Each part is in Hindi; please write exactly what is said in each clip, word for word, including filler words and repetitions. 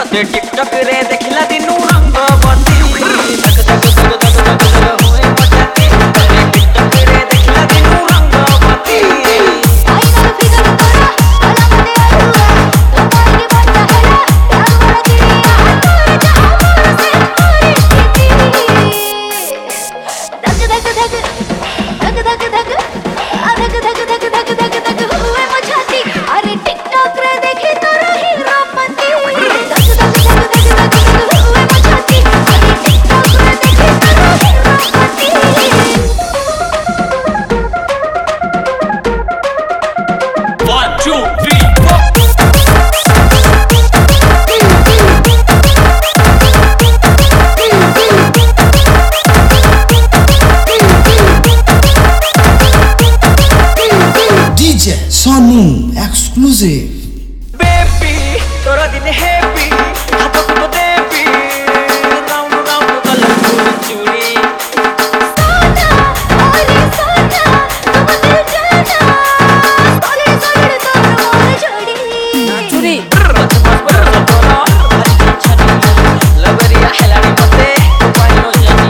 तते टिकटक रे देखला दिनु रंगवती धक धक धक धक धक धक होए मचाती तते टिकटक रे देखला दिनु रंगवती आई ना फिकर करा भला मते आलुआ तुम्हारी बच्चा हला प्यार वाला चिड़िया तोरे चाहो मोर से मोरी धक धक धक धक आ धक धक धक धक धक धक हुए मचाती अरे टिकटॉक रे देखे तोरा हीरो पति धक धक धक धक धक धक हुए मचाती अरे टिकटॉक रे देखे तोरा हीरो पति One, two, three, four. D J Sonu exclusive. Baby तोरा दिन हैप्पी हाथ को देबी राउंड राउंड कलरफुल चूड़ी सोना ओरे सोना तुम दिल जाना सोले सोले तोर मोर छोड़ी चूड़ी मत मत बरस तोरा हरी छनी लवरिया हेलाड़ी मते पाइनो जानी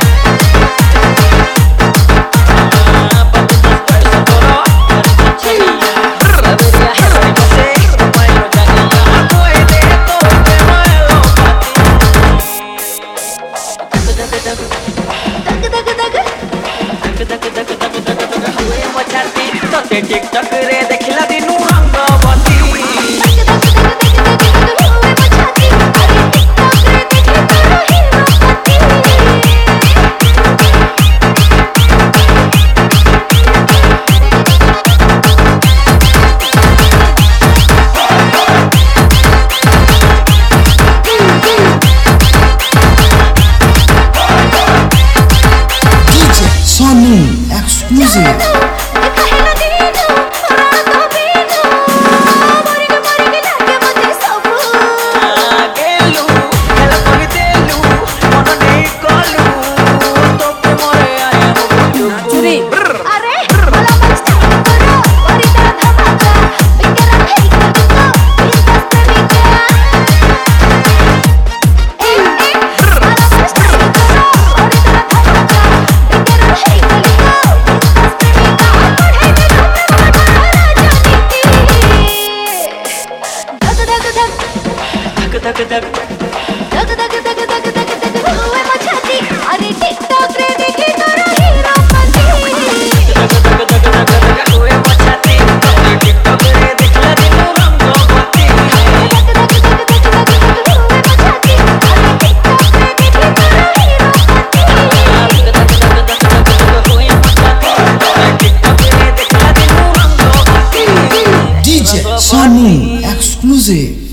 मत मत बरस तोरा हरी छनी लवरिया हेलाड़ी मते पाइनो जानी कोई दे तो ते मारो पाती धक धक धक धक धक धक धक हुए मचाती तते टिकटक रे देखला दिनु रंगवती धक धक धक धक धक धक हुए मचाती अरे टिकटॉक रे देखे तोरा हीरो पति D J Sonu exclusive. कहना दीनो रात को बीनो मोरी के मोरी के लागे मते सब गेलु खेला कर देलु मन नहीं कलु तो पे मोरे आया हो चूड़ी अरे भला मन स्टार्ट करो और इतना धमाका बिकरा है को बिंदास प्रेमिका ए ए भला मन स्टार्ट करो और इतना धमाका बिकरा है को बिंदास प्रेमिका पढ़े में घूमने वाला राजा नीति धक धक धक धक धक धक धक धक धक धक धक धक हुए मचाती अरे टिकटॉक रे देखे तोरा हीरो पति धक धक धक धक धक हुए मचाती तते टिकटक रे देखला दिनु रंगवती धक धक धक धक धक धक हुए मचाती अरे टिकटॉक रे देखे तोरा हीरो पति धक धक धक धक धक धक हुए मचाती तते टिकटक रे देखला दिनु Rangabati D J Sonu exclusive.